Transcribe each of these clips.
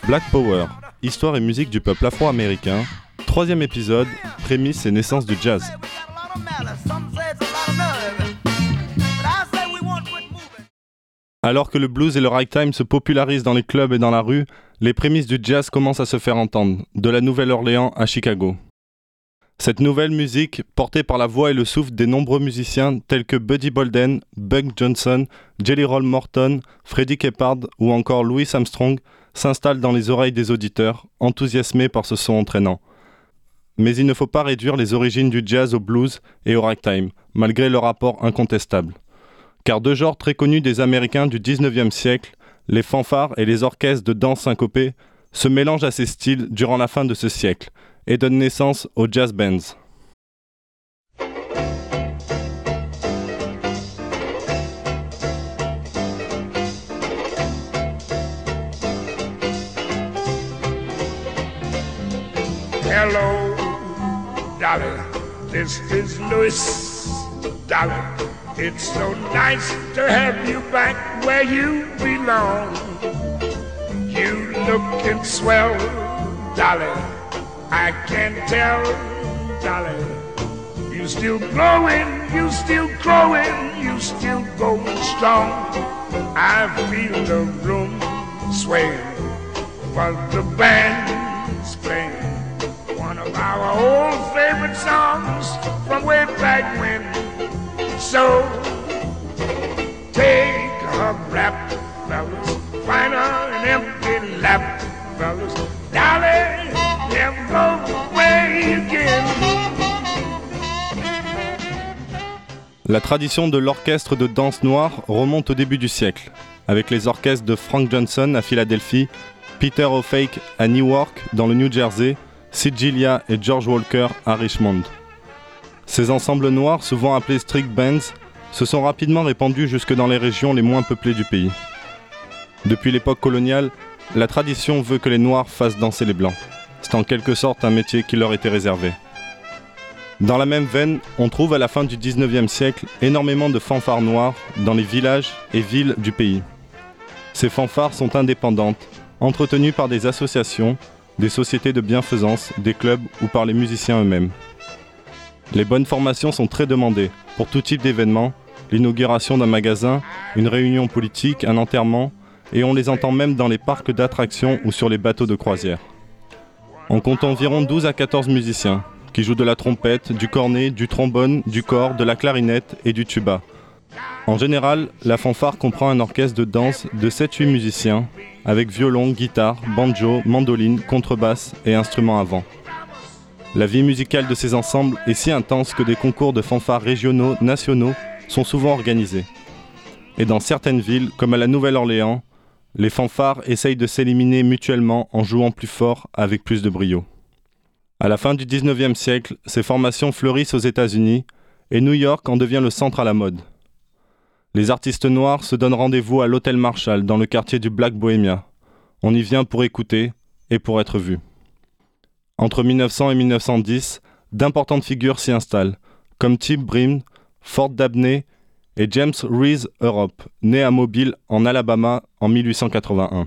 Black Power, histoire et musique du peuple afro-américain, 3e épisode, prémices et naissance du jazz. Alors que le blues et le ragtime se popularisent dans les clubs et dans la rue, les prémices du jazz commencent à se faire entendre, de la Nouvelle-Orléans à Chicago. Cette nouvelle musique, portée par la voix et le souffle des nombreux musiciens tels que Buddy Bolden, Buck Johnson, Jelly Roll Morton, Freddie Keppard ou encore Louis Armstrong, s'installe dans les oreilles des auditeurs, enthousiasmés par ce son entraînant. Mais il ne faut pas réduire les origines du jazz au blues et au ragtime, malgré leur rapport incontestable. Car deux genres très connus des Américains du 19e siècle, les fanfares et les orchestres de danse syncopée, se mélangent à ces styles durant la fin de ce siècle et donnent naissance aux jazz bands. Hello, Dolly, this is Louis, Dolly. It's so nice to have you back where you belong. You lookin' swell, Dolly, I can tell, Dolly. You still glowing, you still growing, you still going strong. I feel the room swaying while the band's playing one of our old favorite songs from way back when. So take a rap, fellas, find an empty lap, fellas. Dolly, never go away again. La tradition de l'orchestre de danse noire remonte au début du siècle, avec les orchestres de Frank Johnson à Philadelphie, Peter O'Fake à Newark dans le New Jersey, Sid Gillia et George Walker à Richmond. Ces ensembles noirs, souvent appelés street bands, se sont rapidement répandus jusque dans les régions les moins peuplées du pays. Depuis l'époque coloniale, la tradition veut que les noirs fassent danser les blancs. C'est en quelque sorte un métier qui leur était réservé. Dans la même veine, on trouve à la fin du 19e siècle énormément de fanfares noirs dans les villages et villes du pays. Ces fanfares sont indépendantes, entretenues par des associations, des sociétés de bienfaisance, des clubs ou par les musiciens eux-mêmes. Les bonnes formations sont très demandées pour tout type d'événement, l'inauguration d'un magasin, une réunion politique, un enterrement, et on les entend même dans les parcs d'attractions ou sur les bateaux de croisière. On compte environ 12 à 14 musiciens qui jouent de la trompette, du cornet, du trombone, du cor, de la clarinette et du tuba. En général, la fanfare comprend un orchestre de danse de 7-8 musiciens avec violon, guitare, banjo, mandoline, contrebasse et instruments à vent. La vie musicale de ces ensembles est si intense que des concours de fanfares régionaux, nationaux sont souvent organisés. Et dans certaines villes, comme à la Nouvelle-Orléans, les fanfares essayent de s'éliminer mutuellement en jouant plus fort avec plus de brio. À la fin du 19e siècle, ces formations fleurissent aux États-Unis et New York en devient le centre à la mode. Les artistes noirs se donnent rendez-vous à l'Hôtel Marshall dans le quartier du Black Bohemia. On y vient pour écouter et pour être vu. Entre 1900 et 1910, d'importantes figures s'y installent, comme Tip Brim, Ford Dabney et James Reese Europe, né à Mobile, en Alabama, en 1881.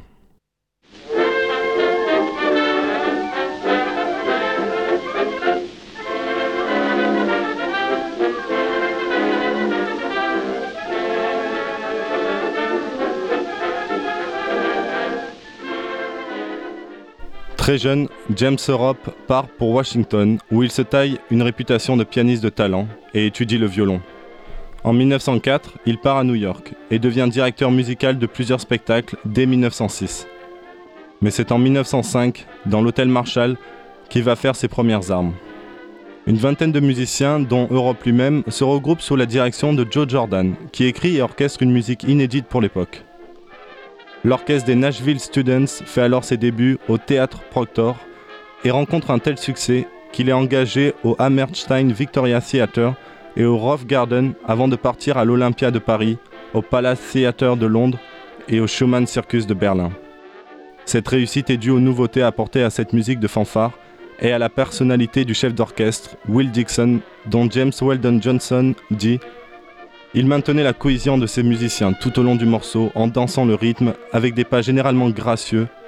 Très jeune, James Europe part pour Washington, où il se taille une réputation de pianiste de talent et étudie le violon. En 1904, il part à New York et devient directeur musical de plusieurs spectacles dès 1906. Mais c'est en 1905, dans l'Hôtel Marshall, qu'il va faire ses premières armes. Une vingtaine de musiciens, dont Europe lui-même, se regroupent sous la direction de Joe Jordan, qui écrit et orchestre une musique inédite pour l'époque. L'orchestre des Nashville Students fait alors ses débuts au Théâtre Proctor et rencontre un tel succès qu'il est engagé au Hammerstein Victoria Theatre et au Rove Garden avant de partir à l'Olympia de Paris, au Palace Theatre de Londres et au Schumann Circus de Berlin. Cette réussite est due aux nouveautés apportées à cette musique de fanfare et à la personnalité du chef d'orchestre, Will Dixon, dont James Weldon Johnson dit « Il maintenait la cohésion de ses musiciens tout au long du morceau en dansant le rythme avec des pas généralement gracieux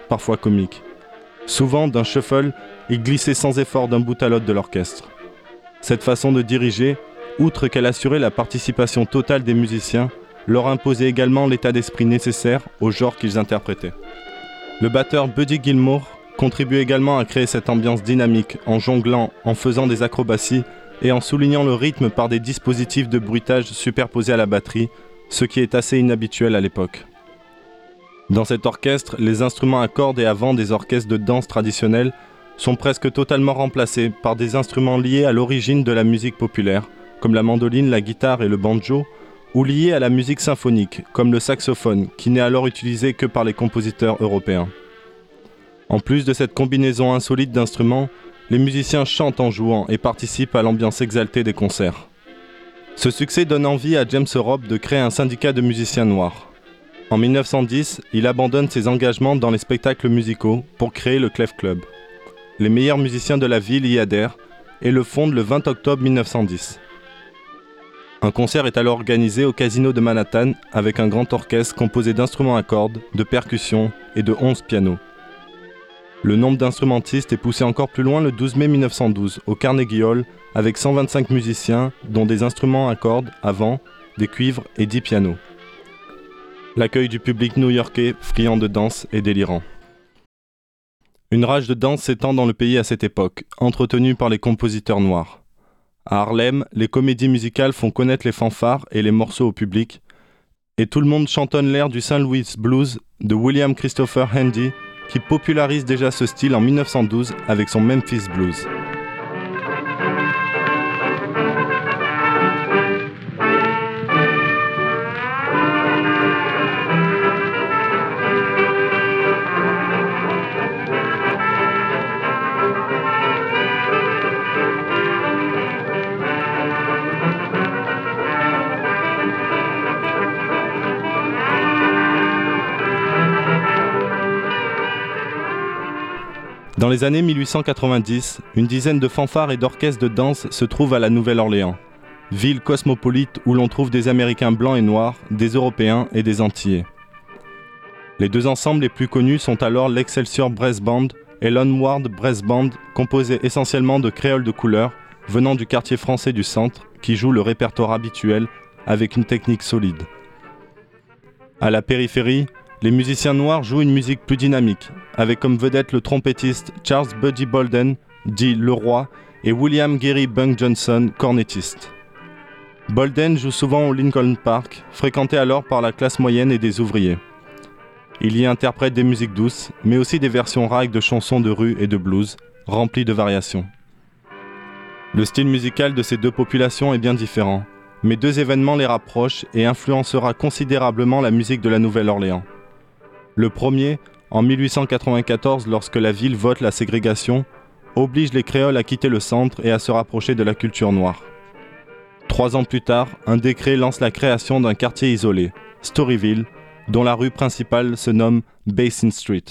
parfois comique. Souvent, d'un shuffle, il glissait sans effort d'un bout à l'autre de l'orchestre. Cette façon de diriger, outre qu'elle assurait la participation totale des musiciens, leur imposait également l'état d'esprit nécessaire au genre qu'ils interprétaient. Le batteur Buddy Gilmour contribue également à créer cette ambiance dynamique en jonglant, en faisant des acrobaties et en soulignant le rythme par des dispositifs de bruitage superposés à la batterie, ce qui est assez inhabituel à l'époque. Dans cet orchestre, les instruments à cordes et à vent des orchestres de danse traditionnels sont presque totalement remplacés par des instruments liés à l'origine de la musique populaire, comme la mandoline, la guitare et le banjo, ou liés à la musique symphonique, comme le saxophone, qui n'est alors utilisé que par les compositeurs européens. En plus de cette combinaison insolite d'instruments, les musiciens chantent en jouant et participent à l'ambiance exaltée des concerts. Ce succès donne envie à James Europe de créer un syndicat de musiciens noirs. En 1910, il abandonne ses engagements dans les spectacles musicaux pour créer le Clef Club. Les meilleurs musiciens de la ville y adhèrent et le fondent le 20 octobre 1910. Un concert est alors organisé au Casino de Manhattan avec un grand orchestre composé d'instruments à cordes, de percussions et de 11 pianos. Le nombre d'instrumentistes est poussé encore plus loin le 12 mai 1912 au Carnegie Hall avec 125 musiciens dont des instruments à cordes, à vent, des cuivres et 10 pianos. L'accueil du public new-yorkais, friand de danse, est délirant. Une rage de danse s'étend dans le pays à cette époque, entretenue par les compositeurs noirs. À Harlem, les comédies musicales font connaître les fanfares et les morceaux au public, et tout le monde chantonne l'air du St. Louis Blues de William Christopher Handy, qui popularise déjà ce style en 1912 avec son Memphis Blues. Dans les années 1890, une dizaine de fanfares et d'orchestres de danse se trouvent à la Nouvelle-Orléans, ville cosmopolite où l'on trouve des Américains blancs et noirs, des Européens et des Antillais. Les deux ensembles les plus connus sont alors l'Excelsior Brass Band et l'Onward Brass Band, composés essentiellement de créoles de couleur venant du quartier français du centre, qui jouent le répertoire habituel avec une technique solide. À la périphérie, les musiciens noirs jouent une musique plus dynamique, avec comme vedette le trompettiste Charles Buddy Bolden, dit Le Roi, et William Geary Bunk Johnson, cornettiste. Bolden joue souvent au Lincoln Park, fréquenté alors par la classe moyenne et des ouvriers. Il y interprète des musiques douces, mais aussi des versions rares de chansons de rue et de blues, remplies de variations. Le style musical de ces deux populations est bien différent, mais deux événements les rapprochent et influencera considérablement la musique de la Nouvelle-Orléans. Le premier, en 1894, lorsque la ville vote la ségrégation, oblige les créoles à quitter le centre et à se rapprocher de la culture noire. 3 ans plus tard, un décret lance la création d'un quartier isolé, Storyville, dont la rue principale se nomme Basin Street.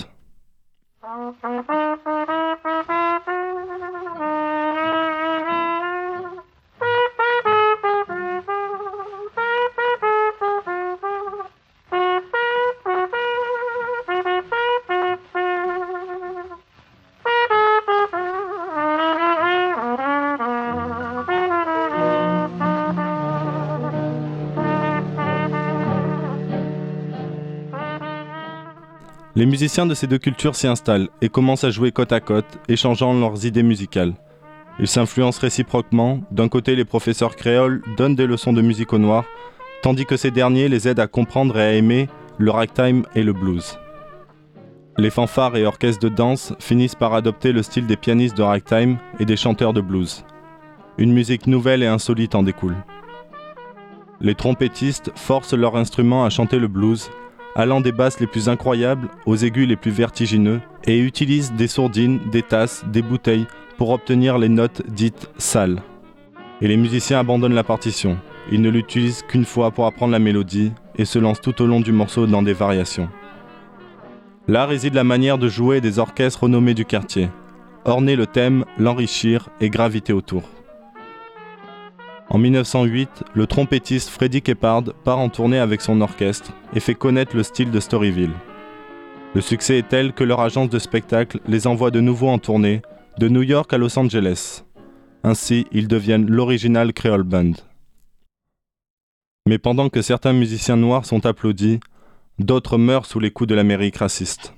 Les musiciens de ces deux cultures s'y installent et commencent à jouer côte à côte, échangeant leurs idées musicales. Ils s'influencent réciproquement, d'un côté les professeurs créoles donnent des leçons de musique aux noirs, tandis que ces derniers les aident à comprendre et à aimer le ragtime et le blues. Les fanfares et orchestres de danse finissent par adopter le style des pianistes de ragtime et des chanteurs de blues. Une musique nouvelle et insolite en découle. Les trompettistes forcent leur instrument à chanter le blues, allant des basses les plus incroyables aux aigus les plus vertigineux, et utilisent des sourdines, des tasses, des bouteilles pour obtenir les notes dites sales. Et les musiciens abandonnent la partition. Ils ne l'utilisent qu'une fois pour apprendre la mélodie et se lancent tout au long du morceau dans des variations. Là réside la manière de jouer des orchestres renommés du quartier. Orner le thème, l'enrichir et graviter autour. En 1908, le trompettiste Freddie Keppard part en tournée avec son orchestre et fait connaître le style de Storyville. Le succès est tel que leur agence de spectacle les envoie de nouveau en tournée, de New York à Los Angeles. Ainsi, ils deviennent l'Original Creole Band. Mais pendant que certains musiciens noirs sont applaudis, d'autres meurent sous les coups de l'Amérique raciste.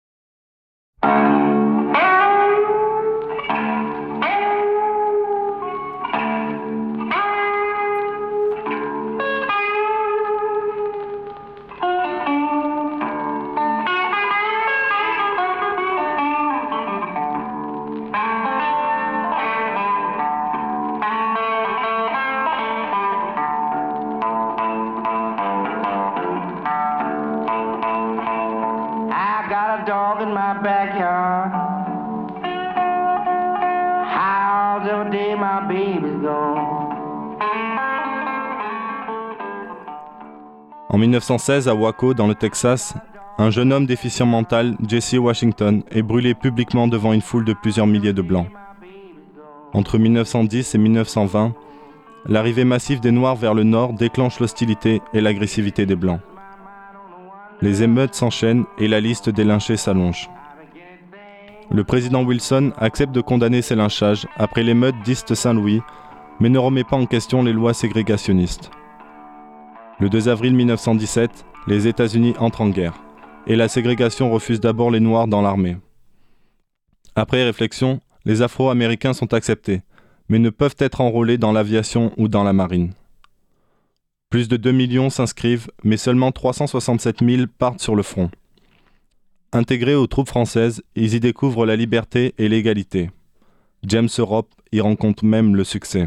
Dog in my backyard. How's every day my baby's gone. En 1916, à Waco, dans le Texas, un jeune homme déficient mental, Jesse Washington, est brûlé publiquement devant une foule de plusieurs milliers de Blancs. Entre 1910 et 1920, l'arrivée massive des Noirs vers le nord déclenche l'hostilité et l'agressivité des Blancs. Les émeutes s'enchaînent et la liste des lynchés s'allonge. Le président Wilson accepte de condamner ces lynchages après l'émeute d'East Saint-Louis, mais ne remet pas en question les lois ségrégationnistes. Le 2 avril 1917, les États-Unis entrent en guerre, et la ségrégation refuse d'abord les Noirs dans l'armée. Après réflexion, les Afro-Américains sont acceptés, mais ne peuvent être enrôlés dans l'aviation ou dans la marine. Plus de 2 millions s'inscrivent, mais seulement 367 000 partent sur le front. Intégrés aux troupes françaises, ils y découvrent la liberté et l'égalité. James Europe y rencontre même le succès.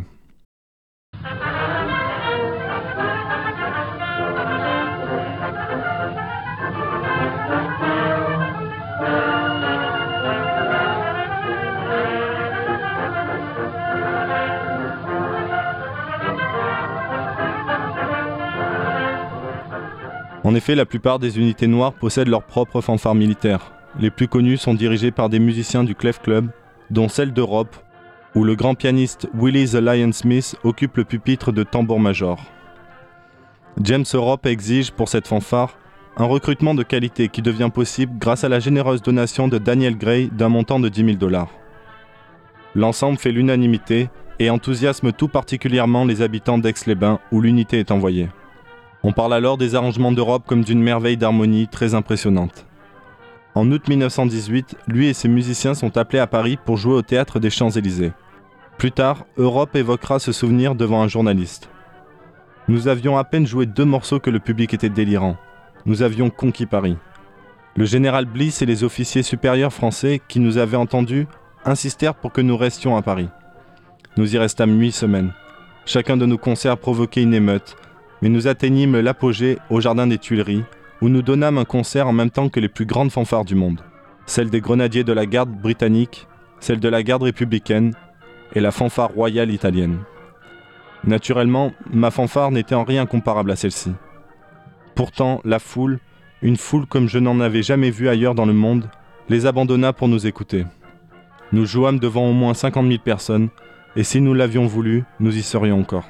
En effet, la plupart des unités noires possèdent leurs propres fanfares militaires. Les plus connus sont dirigés par des musiciens du Clef Club, dont celle d'Europe, où le grand pianiste Willie the Lion Smith occupe le pupitre de tambour-major. James Europe exige pour cette fanfare un recrutement de qualité qui devient possible grâce à la généreuse donation de Daniel Gray d'un montant de $10,000. L'ensemble fait l'unanimité et enthousiasme tout particulièrement les habitants d'Aix-les-Bains où l'unité est envoyée. On parle alors des arrangements d'Europe comme d'une merveille d'harmonie très impressionnante. En août 1918, lui et ses musiciens sont appelés à Paris pour jouer au théâtre des Champs-Élysées. Plus tard, Europe évoquera ce souvenir devant un journaliste. « Nous avions à peine joué 2 morceaux que le public était délirant. Nous avions conquis Paris. Le général Bliss et les officiers supérieurs français qui nous avaient entendus insistèrent pour que nous restions à Paris. Nous y restâmes 8 semaines. Chacun de nos concerts provoquait une émeute, mais nous atteignîmes l'apogée au Jardin des Tuileries, où nous donnâmes un concert en même temps que les plus grandes fanfares du monde. Celle des grenadiers de la garde britannique, celle de la garde républicaine et la fanfare royale italienne. Naturellement, ma fanfare n'était en rien comparable à celle-ci. Pourtant, la foule, une foule comme je n'en avais jamais vu ailleurs dans le monde, les abandonna pour nous écouter. Nous jouâmes devant au moins 50 000 personnes, et si nous l'avions voulu, nous y serions encore.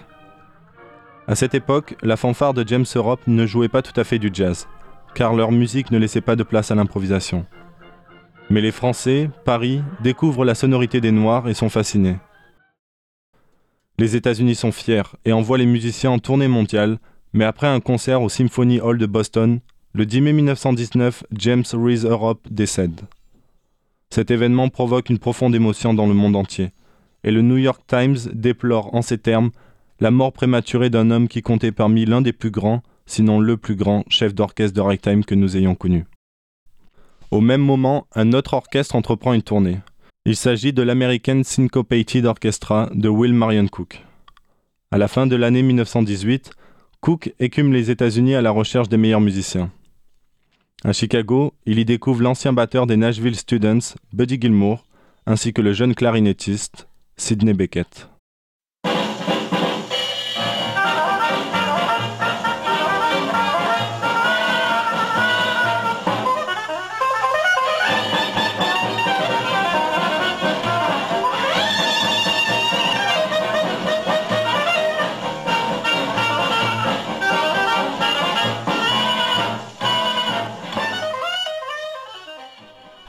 À cette époque, la fanfare de James Europe ne jouait pas tout à fait du jazz, car leur musique ne laissait pas de place à l'improvisation. Mais les Français, Paris, découvrent la sonorité des Noirs et sont fascinés. Les États-Unis sont fiers et envoient les musiciens en tournée mondiale, mais après un concert au Symphony Hall de Boston, le 10 mai 1919, James Reese Europe décède. Cet événement provoque une profonde émotion dans le monde entier, et le New York Times déplore en ces termes la mort prématurée d'un homme qui comptait parmi l'un des plus grands, sinon le plus grand chef d'orchestre de ragtime que nous ayons connu. Au même moment, un autre orchestre entreprend une tournée. Il s'agit de l'American Syncopated Orchestra de Will Marion Cook. À la fin de l'année 1918, Cook écume les États-Unis à la recherche des meilleurs musiciens. À Chicago, il y découvre l'ancien batteur des Nashville Students, Buddy Gilmour, ainsi que le jeune clarinettiste, Sidney Beckett.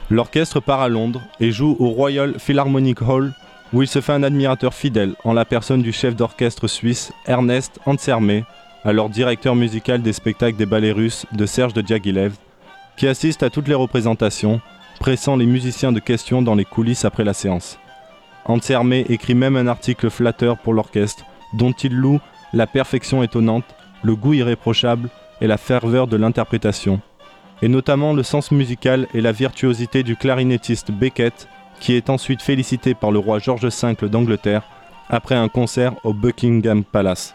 L'orchestre part à Londres et joue au Royal Philharmonic Hall, où il se fait un admirateur fidèle en la personne du chef d'orchestre suisse Ernest Ansermet, alors directeur musical des spectacles des ballets russes de Serge de Diaghilev, qui assiste à toutes les représentations, pressant les musiciens de questions dans les coulisses après la séance. Ansermet écrit même un article flatteur pour l'orchestre, dont il loue la perfection étonnante, le goût irréprochable et la ferveur de l'interprétation, et notamment le sens musical et la virtuosité du clarinettiste Beckett, qui est ensuite félicité par le roi George V d'Angleterre après un concert au Buckingham Palace.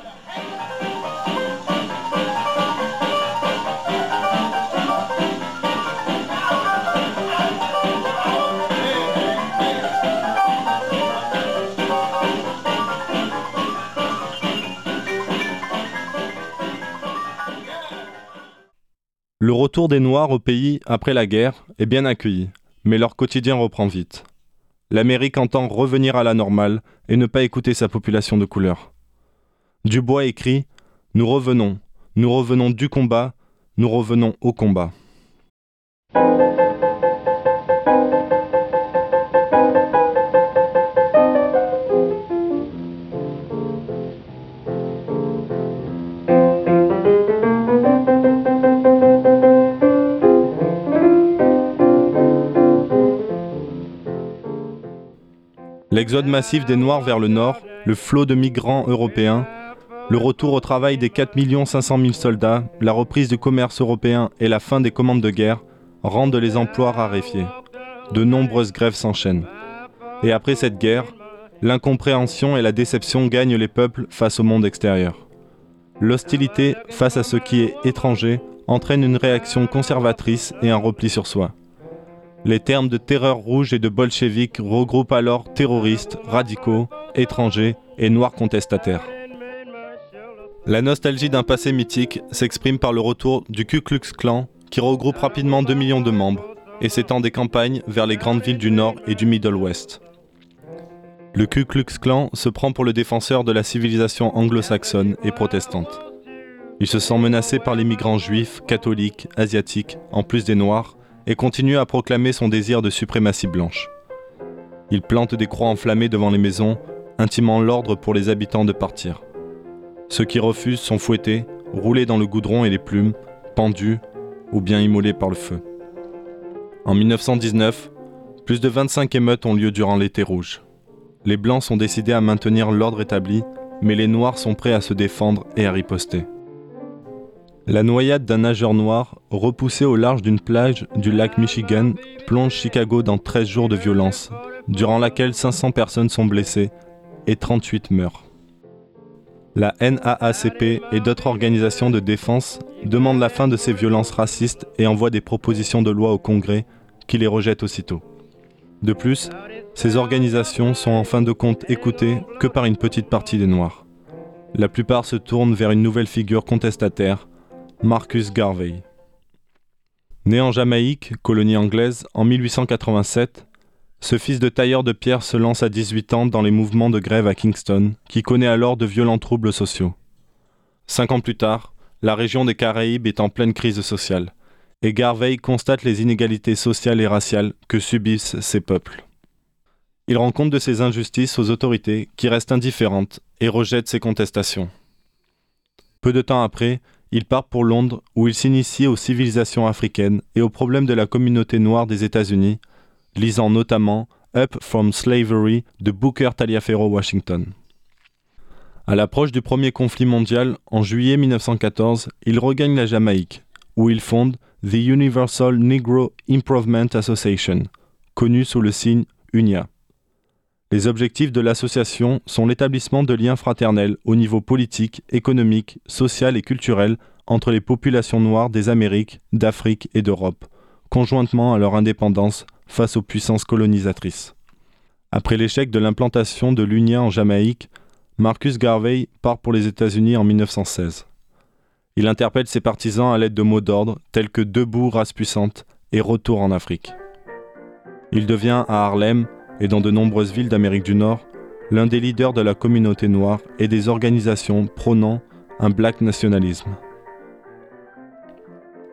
Le retour des Noirs au pays après la guerre est bien accueilli, mais leur quotidien reprend vite. L'Amérique entend revenir à la normale et ne pas écouter sa population de couleur. Dubois écrit « Nous revenons du combat, nous revenons au combat ». L'exode massif des Noirs vers le nord, le flot de migrants européens, le retour au travail des 4 500 000 soldats, la reprise du commerce européen et la fin des commandes de guerre rendent les emplois raréfiés. De nombreuses grèves s'enchaînent. Et après cette guerre, l'incompréhension et la déception gagnent les peuples face au monde extérieur. L'hostilité face à ce qui est étranger entraîne une réaction conservatrice et un repli sur soi. Les termes de terreur rouge et de bolchevique regroupent alors terroristes, radicaux, étrangers et noirs contestataires. La nostalgie d'un passé mythique s'exprime par le retour du Ku Klux Klan qui regroupe rapidement 2 millions de membres et s'étend des campagnes vers les grandes villes du Nord et du Middle West. Le Ku Klux Klan se prend pour le défenseur de la civilisation anglo-saxonne et protestante. Il se sent menacé par les migrants juifs, catholiques, asiatiques, en plus des Noirs, et continue à proclamer son désir de suprématie blanche. Il plante des croix enflammées devant les maisons, intimant l'ordre pour les habitants de partir. Ceux qui refusent sont fouettés, roulés dans le goudron et les plumes, pendus ou bien immolés par le feu. En 1919, plus de 25 émeutes ont lieu durant l'été rouge. Les Blancs sont décidés à maintenir l'ordre établi, mais les Noirs sont prêts à se défendre et à riposter. La noyade d'un nageur noir, repoussé au large d'une plage du lac Michigan, plonge Chicago dans 13 jours de violence, durant laquelle 500 personnes sont blessées et 38 meurent. La NAACP et d'autres organisations de défense demandent la fin de ces violences racistes et envoient des propositions de loi au Congrès qui les rejettent aussitôt. De plus, ces organisations sont en fin de compte écoutées que par une petite partie des Noirs. La plupart se tournent vers une nouvelle figure contestataire, Marcus Garvey. Né en Jamaïque, colonie anglaise, en 1887, ce fils de tailleur de pierre se lance à 18 ans dans les mouvements de grève à Kingston, qui connaît alors de violents troubles sociaux. 5 ans plus tard, la région des Caraïbes est en pleine crise sociale, et Garvey constate les inégalités sociales et raciales que subissent ces peuples. Il rend compte de ces injustices aux autorités qui restent indifférentes et rejettent ces contestations. Peu de temps après, il part pour Londres où il s'initie aux civilisations africaines et aux problèmes de la communauté noire des États-Unis, lisant notamment Up from Slavery de Booker Taliaferro Washington. À l'approche du premier conflit mondial, en juillet 1914, il regagne la Jamaïque, où il fonde The Universal Negro Improvement Association, connue sous le signe UNIA. Les objectifs de l'association sont l'établissement de liens fraternels au niveau politique, économique, social et culturel entre les populations noires des Amériques, d'Afrique et d'Europe, conjointement à leur indépendance face aux puissances colonisatrices. Après l'échec de l'implantation de l'UNIA en Jamaïque, Marcus Garvey part pour les États-Unis en 1916. Il interpelle ses partisans à l'aide de mots d'ordre tels que « Debout, race puissante » et « Retour en Afrique ». Il devient à Harlem et dans de nombreuses villes d'Amérique du Nord, l'un des leaders de la communauté noire et des organisations prônant un black nationalisme.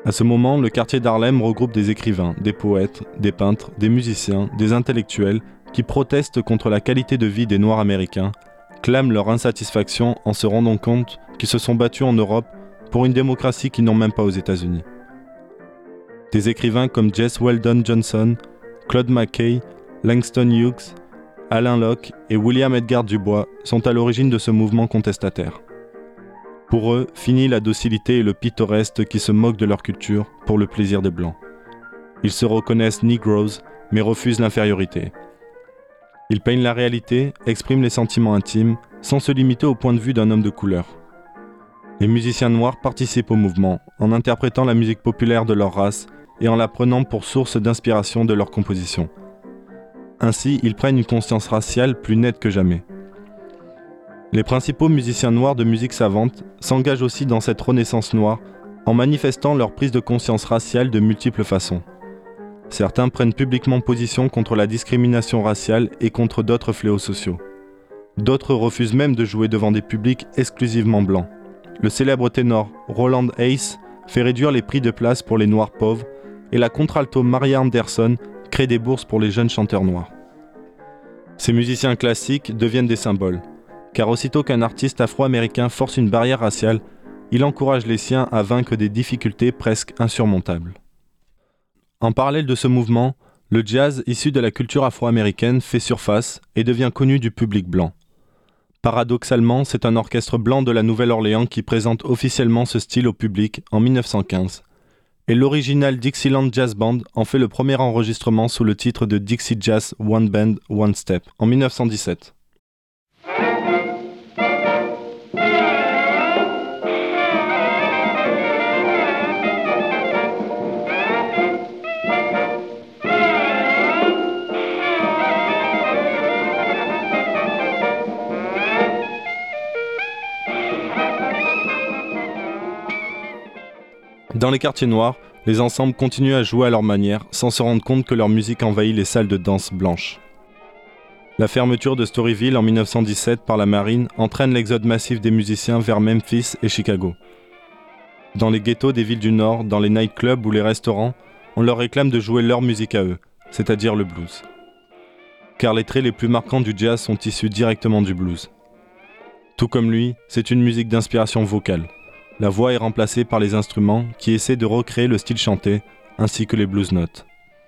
À ce moment, le quartier d'Harlem regroupe des écrivains, des poètes, des peintres, des musiciens, des intellectuels qui protestent contre la qualité de vie des Noirs américains, clament leur insatisfaction en se rendant compte qu'ils se sont battus en Europe pour une démocratie qu'ils n'ont même pas aux États-Unis. Des écrivains comme Jesse Weldon Johnson, Claude McKay, Langston Hughes, Alain Locke et William Edgar Dubois sont à l'origine de ce mouvement contestataire. Pour eux, fini la docilité et le pittoresque qui se moquent de leur culture pour le plaisir des Blancs. Ils se reconnaissent Negroes, mais refusent l'infériorité. Ils peignent la réalité, expriment les sentiments intimes, sans se limiter au point de vue d'un homme de couleur. Les musiciens noirs participent au mouvement, en interprétant la musique populaire de leur race et en la prenant pour source d'inspiration de leurs compositions. Ainsi, ils prennent une conscience raciale plus nette que jamais. Les principaux musiciens noirs de musique savante s'engagent aussi dans cette renaissance noire en manifestant leur prise de conscience raciale de multiples façons. Certains prennent publiquement position contre la discrimination raciale et contre d'autres fléaux sociaux. D'autres refusent même de jouer devant des publics exclusivement blancs. Le célèbre ténor Roland Hayes fait réduire les prix de place pour les Noirs pauvres et la contralto Maria Anderson crée des bourses pour les jeunes chanteurs noirs. Ces musiciens classiques deviennent des symboles, car aussitôt qu'un artiste afro-américain force une barrière raciale, il encourage les siens à vaincre des difficultés presque insurmontables. En parallèle de ce mouvement, le jazz issu de la culture afro-américaine fait surface et devient connu du public blanc. Paradoxalement, c'est un orchestre blanc de la Nouvelle-Orléans qui présente officiellement ce style au public en 1915, et l'original Dixieland Jazz Band en fait le premier enregistrement sous le titre de Dixie Jazz One Band, One Step en 1917. Dans les quartiers noirs, les ensembles continuent à jouer à leur manière sans se rendre compte que leur musique envahit les salles de danse blanches. La fermeture de Storyville en 1917 par la marine entraîne l'exode massif des musiciens vers Memphis et Chicago. Dans les ghettos des villes du Nord, dans les nightclubs ou les restaurants, on leur réclame de jouer leur musique à eux, c'est-à-dire le blues. Car les traits les plus marquants du jazz sont issus directement du blues. Tout comme lui, c'est une musique d'inspiration vocale. La voix est remplacée par les instruments qui essaient de recréer le style chanté, ainsi que les blues notes.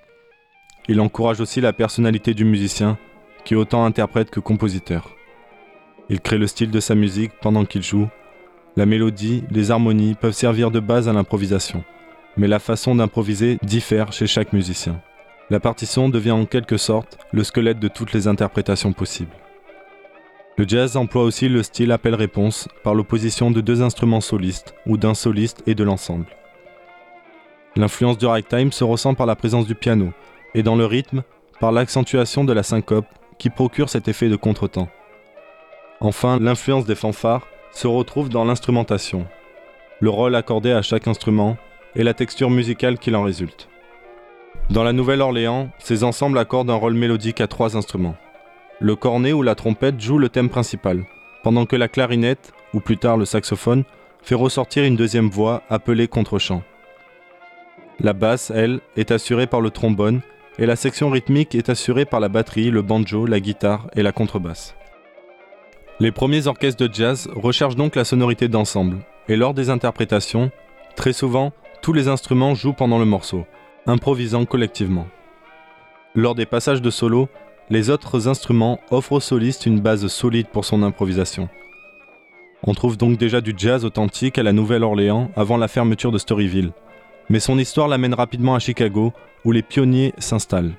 Il encourage aussi la personnalité du musicien, qui est autant interprète que compositeur. Il crée le style de sa musique pendant qu'il joue. La mélodie, les harmonies peuvent servir de base à l'improvisation, mais la façon d'improviser diffère chez chaque musicien. La partition devient en quelque sorte le squelette de toutes les interprétations possibles. Le jazz emploie aussi le style appel-réponse par l'opposition de deux instruments solistes ou d'un soliste et de l'ensemble. L'influence du ragtime se ressent par la présence du piano et dans le rythme par l'accentuation de la syncope qui procure cet effet de contretemps. Enfin, l'influence des fanfares se retrouve dans l'instrumentation, le rôle accordé à chaque instrument et la texture musicale qui en résulte. Dans la Nouvelle-Orléans, ces ensembles accordent un rôle mélodique à trois instruments. Le cornet ou la trompette joue le thème principal, pendant que la clarinette, ou plus tard le saxophone, fait ressortir une deuxième voix appelée contre-chant. La basse, elle, est assurée par le trombone, et la section rythmique est assurée par la batterie, le banjo, la guitare et la contrebasse. Les premiers orchestres de jazz recherchent donc la sonorité d'ensemble, et lors des interprétations, très souvent, tous les instruments jouent pendant le morceau, improvisant collectivement. Lors des passages de solo, les autres instruments offrent au soliste une base solide pour son improvisation. On trouve donc déjà du jazz authentique à la Nouvelle-Orléans avant la fermeture de Storyville, mais son histoire l'amène rapidement à Chicago, où les pionniers s'installent.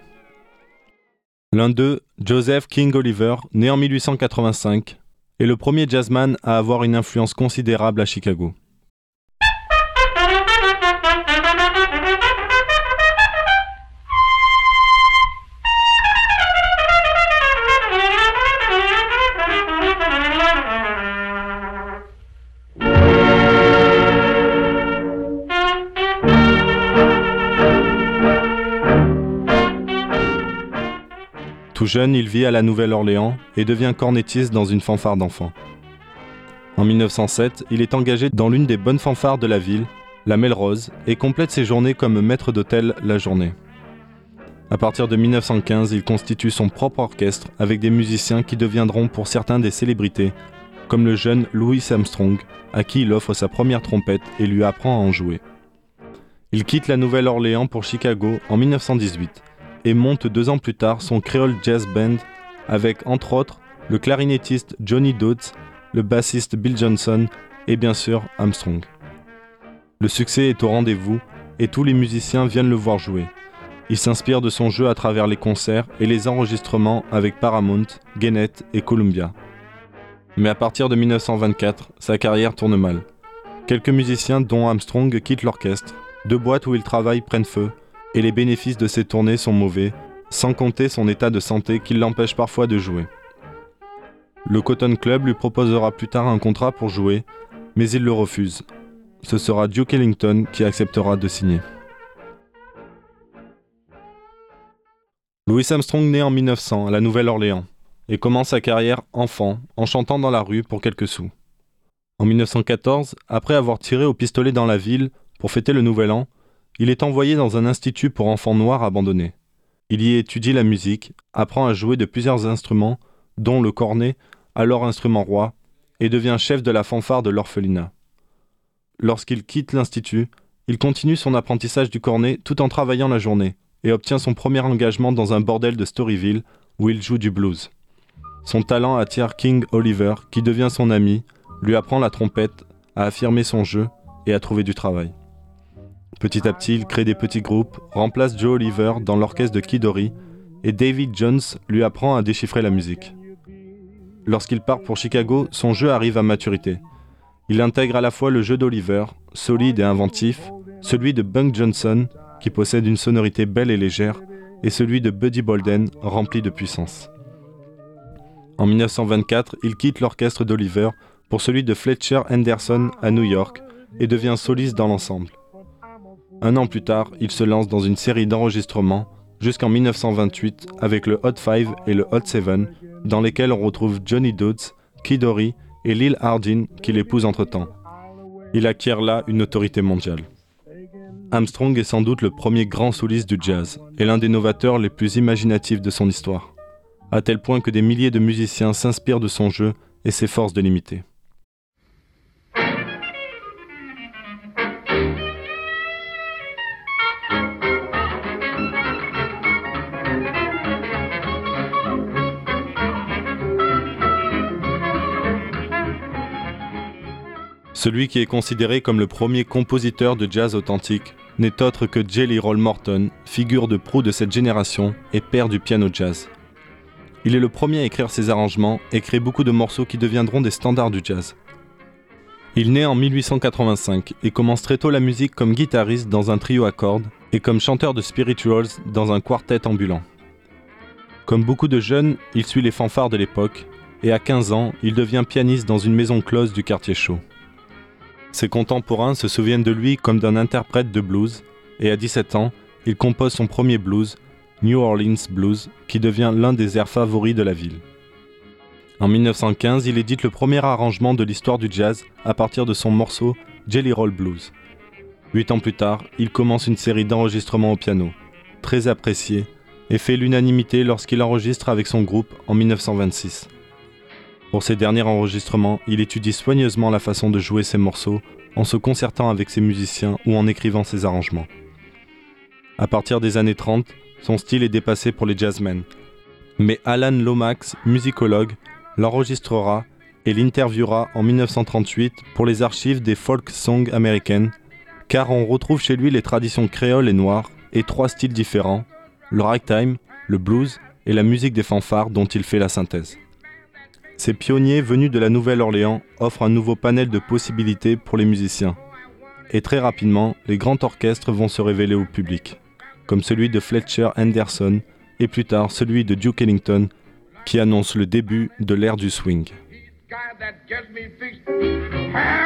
L'un d'eux, Joseph King Oliver, né en 1885, est le premier jazzman à avoir une influence considérable à Chicago. Tout jeune, il vit à la Nouvelle-Orléans et devient cornettiste dans une fanfare d'enfants. En 1907, il est engagé dans l'une des bonnes fanfares de la ville, la Melrose, et complète ses journées comme maître d'hôtel la journée. À partir de 1915, il constitue son propre orchestre avec des musiciens qui deviendront pour certains des célébrités, comme le jeune Louis Armstrong, à qui il offre sa première trompette et lui apprend à en jouer. Il quitte la Nouvelle-Orléans pour Chicago en 1918 et monte 2 ans plus tard son Creole Jazz Band avec, entre autres, le clarinettiste Johnny Dodds, le bassiste Bill Johnson et bien sûr Armstrong. Le succès est au rendez-vous et tous les musiciens viennent le voir jouer. Il s'inspire de son jeu à travers les concerts et les enregistrements avec Paramount, Gennett et Columbia. Mais à partir de 1924, sa carrière tourne mal. Quelques musiciens, dont Armstrong, quittent l'orchestre, 2 boîtes où il travaille prennent feu, et les bénéfices de ses tournées sont mauvais, sans compter son état de santé qui l'empêche parfois de jouer. Le Cotton Club lui proposera plus tard un contrat pour jouer, mais il le refuse. Ce sera Duke Ellington qui acceptera de signer. Louis Armstrong naît en 1900 à la Nouvelle-Orléans et commence sa carrière enfant en chantant dans la rue pour quelques sous. En 1914, après avoir tiré au pistolet dans la ville pour fêter le Nouvel An, il est envoyé dans un institut pour enfants noirs abandonné. Il y étudie la musique, apprend à jouer de plusieurs instruments, dont le cornet, alors instrument roi, et devient chef de la fanfare de l'orphelinat. Lorsqu'il quitte l'institut, il continue son apprentissage du cornet tout en travaillant la journée et obtient son premier engagement dans un bordel de Storyville où il joue du blues. Son talent attire King Oliver, qui devient son ami, lui apprend la trompette, à affirmer son jeu et à trouver du travail. Petit à petit, il crée des petits groupes, remplace Joe Oliver dans l'orchestre de Kid Ory et David Jones lui apprend à déchiffrer la musique. Lorsqu'il part pour Chicago, son jeu arrive à maturité. Il intègre à la fois le jeu d'Oliver, solide et inventif, celui de Bunk Johnson, qui possède une sonorité belle et légère, et celui de Buddy Bolden, rempli de puissance. En 1924, il quitte l'orchestre d'Oliver pour celui de Fletcher Henderson à New York et devient soliste dans l'ensemble. 1 an plus tard, il se lance dans une série d'enregistrements jusqu'en 1928 avec le Hot 5 et le Hot 7, dans lesquels on retrouve Johnny Dodds, Kid Ory et Lil Hardin qui l'épouse entre-temps. Il acquiert là une autorité mondiale. Armstrong est sans doute le premier grand soliste du jazz et l'un des novateurs les plus imaginatifs de son histoire, à tel point que des milliers de musiciens s'inspirent de son jeu et s'efforcent de l'imiter. Celui qui est considéré comme le premier compositeur de jazz authentique n'est autre que Jelly Roll Morton, figure de proue de cette génération et père du piano jazz. Il est le premier à écrire ses arrangements et crée beaucoup de morceaux qui deviendront des standards du jazz. Il naît en 1885 et commence très tôt la musique comme guitariste dans un trio à cordes et comme chanteur de spirituals dans un quartet ambulant. Comme beaucoup de jeunes, il suit les fanfares de l'époque et à 15 ans, il devient pianiste dans une maison close du quartier chaud. Ses contemporains se souviennent de lui comme d'un interprète de blues, et à 17 ans, il compose son premier blues, New Orleans Blues, qui devient l'un des airs favoris de la ville. En 1915, il édite le premier arrangement de l'histoire du jazz à partir de son morceau Jelly Roll Blues. 8 ans plus tard, il commence une série d'enregistrements au piano, très appréciés, et fait l'unanimité lorsqu'il enregistre avec son groupe en 1926. Pour ses derniers enregistrements, il étudie soigneusement la façon de jouer ses morceaux en se concertant avec ses musiciens ou en écrivant ses arrangements. À partir des années 30, son style est dépassé pour les jazzmen. Mais Alan Lomax, musicologue, l'enregistrera et l'interviewera en 1938 pour les archives des folk songs américaines, car on retrouve chez lui les traditions créoles et noires et 3 styles différents, le ragtime, le blues et la musique des fanfares dont il fait la synthèse. Ces pionniers venus de la Nouvelle-Orléans offrent un nouveau panel de possibilités pour les musiciens. Et très rapidement, les grands orchestres vont se révéler au public, comme celui de Fletcher Henderson et plus tard celui de Duke Ellington, qui annonce le début de l'ère du swing.